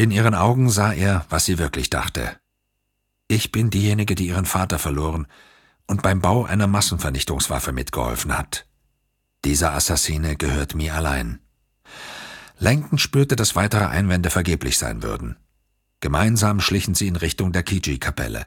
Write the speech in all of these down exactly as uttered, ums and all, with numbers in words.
In ihren Augen sah er, was sie wirklich dachte. »Ich bin diejenige, die ihren Vater verloren und beim Bau einer Massenvernichtungswaffe mitgeholfen hat. Dieser Assassine gehört mir allein.« Langton spürte, dass weitere Einwände vergeblich sein würden. Gemeinsam schlichen sie in Richtung der Kiji-Kapelle.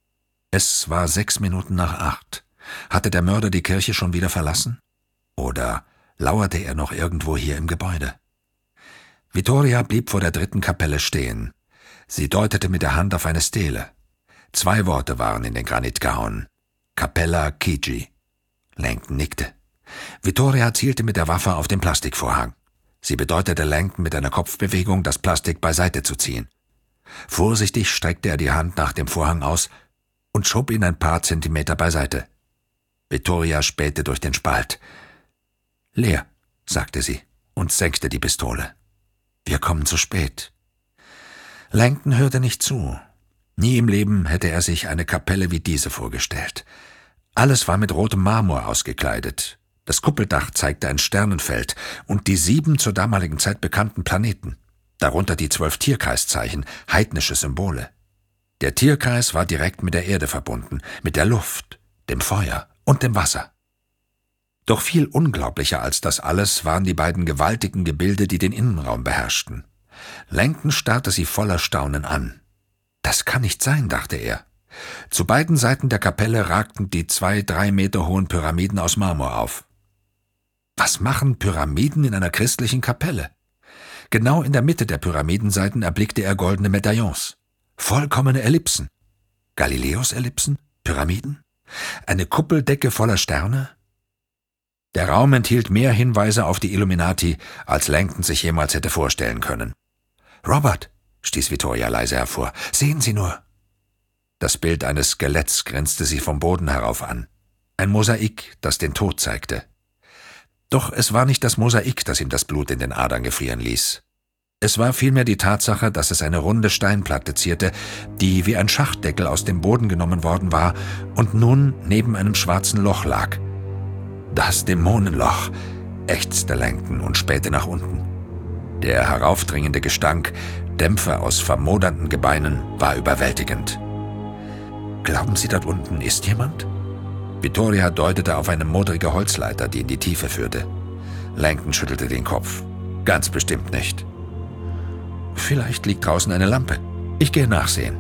Es war sechs Minuten nach acht. Hatte der Mörder die Kirche schon wieder verlassen? Oder lauerte er noch irgendwo hier im Gebäude? Vittoria blieb vor der dritten Kapelle stehen. Sie deutete mit der Hand auf eine Stele. Zwei Worte waren in den Granit gehauen. Cappella Chigi. Langton nickte. Vittoria zielte mit der Waffe auf den Plastikvorhang. Sie bedeutete Langton mit einer Kopfbewegung, das Plastik beiseite zu ziehen. Vorsichtig streckte er die Hand nach dem Vorhang aus und schob ihn ein paar Zentimeter beiseite. Vittoria spähte durch den Spalt. »Leer«, sagte sie und senkte die Pistole. »Wir kommen zu spät.« Langton hörte nicht zu. Nie im Leben hätte er sich eine Kapelle wie diese vorgestellt. Alles war mit rotem Marmor ausgekleidet. Das Kuppeldach zeigte ein Sternenfeld und die sieben zur damaligen Zeit bekannten Planeten, darunter die zwölf Tierkreiszeichen, heidnische Symbole. Der Tierkreis war direkt mit der Erde verbunden, mit der Luft, dem Feuer und dem Wasser. Doch viel unglaublicher als das alles waren die beiden gewaltigen Gebilde, die den Innenraum beherrschten. Langton starrte sie voller Staunen an. »Das kann nicht sein«, dachte er. Zu beiden Seiten der Kapelle ragten die zwei, drei Meter hohen Pyramiden aus Marmor auf. Was machen Pyramiden in einer christlichen Kapelle? Genau in der Mitte der Pyramidenseiten erblickte er goldene Medaillons. Vollkommene Ellipsen. Galileos Ellipsen? Pyramiden? Eine Kuppeldecke voller Sterne? Der Raum enthielt mehr Hinweise auf die Illuminati, als Langton sich jemals hätte vorstellen können. »Robert«, stieß Vittoria leise hervor, »sehen Sie nur!« Das Bild eines Skeletts grinste sie vom Boden herauf an. Ein Mosaik, das den Tod zeigte. Doch es war nicht das Mosaik, das ihm das Blut in den Adern gefrieren ließ. Es war vielmehr die Tatsache, dass es eine runde Steinplatte zierte, die wie ein Schachtdeckel aus dem Boden genommen worden war und nun neben einem schwarzen Loch lag. »Das Dämonenloch«, ächzte Langton und spähte nach unten. Der heraufdringende Gestank, Dämpfe aus vermodernden Gebeinen, war überwältigend. »Glauben Sie, dort unten ist jemand?« Vittoria deutete auf eine modrige Holzleiter, die in die Tiefe führte. Langton schüttelte den Kopf. »Ganz bestimmt nicht.« »Vielleicht liegt draußen eine Lampe. Ich gehe nachsehen.«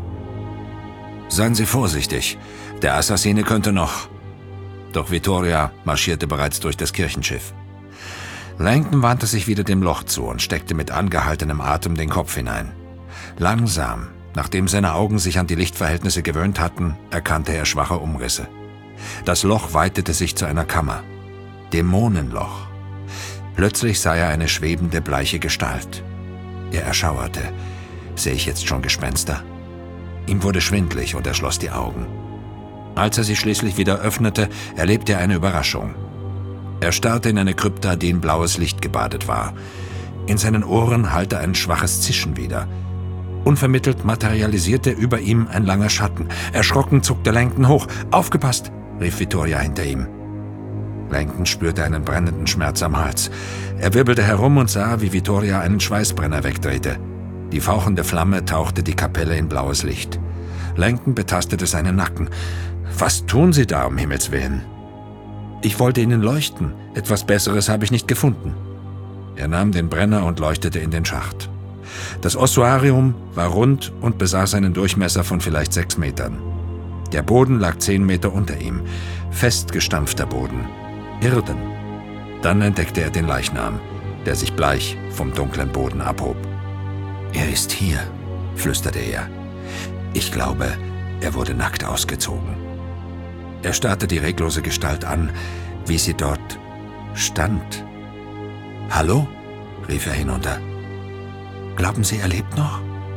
»Seien Sie vorsichtig. Der Assassine könnte noch...« Doch Vittoria marschierte bereits durch das Kirchenschiff. Langton wandte sich wieder dem Loch zu und steckte mit angehaltenem Atem den Kopf hinein. Langsam, nachdem seine Augen sich an die Lichtverhältnisse gewöhnt hatten, erkannte er schwache Umrisse. Das Loch weitete sich zu einer Kammer. Dämonenloch. Plötzlich sah er eine schwebende, bleiche Gestalt. Er erschauerte. Sehe ich jetzt schon Gespenster? Ihm wurde schwindlig und er schloss die Augen. Als er sie schließlich wieder öffnete, erlebte er eine Überraschung. Er starrte in eine Krypta, die in blaues Licht gebadet war. In seinen Ohren hallte ein schwaches Zischen wieder. Unvermittelt materialisierte über ihm ein langer Schatten. Erschrocken zuckte Langton hoch. »Aufgepasst«, rief Vittoria hinter ihm. Langton spürte einen brennenden Schmerz am Hals. Er wirbelte herum und sah, wie Vittoria einen Schweißbrenner wegdrehte. Die fauchende Flamme tauchte die Kapelle in blaues Licht. Langton betastete seinen Nacken. »Was tun Sie da, um Himmels Willen?« »Ich wollte Ihnen leuchten. Etwas Besseres habe ich nicht gefunden.« Er nahm den Brenner und leuchtete in den Schacht. Das Ossuarium war rund und besaß einen Durchmesser von vielleicht sechs Metern. Der Boden lag zehn Meter unter ihm. Festgestampfter Boden. Irden. Dann entdeckte er den Leichnam, der sich bleich vom dunklen Boden abhob. »Er ist hier«, flüsterte er. »Ich glaube, er wurde nackt ausgezogen.« Er starrte die reglose Gestalt an, wie sie dort stand. »Hallo?«, rief er hinunter. »Glauben Sie, er lebt noch?«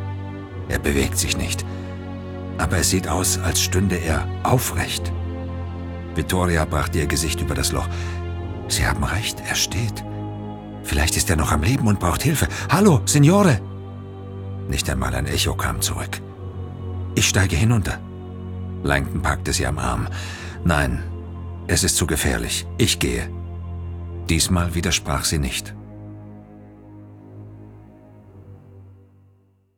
Er bewegt sich nicht, aber es sieht aus, als stünde er aufrecht. Vittoria brachte ihr Gesicht über das Loch. »Sie haben recht, er steht. Vielleicht ist er noch am Leben und braucht Hilfe. Hallo, Signore!« Nicht einmal ein Echo kam zurück. »Ich steige hinunter.« Langton packte sie am Arm. »Nein, es ist zu gefährlich. Ich gehe.« Diesmal widersprach sie nicht.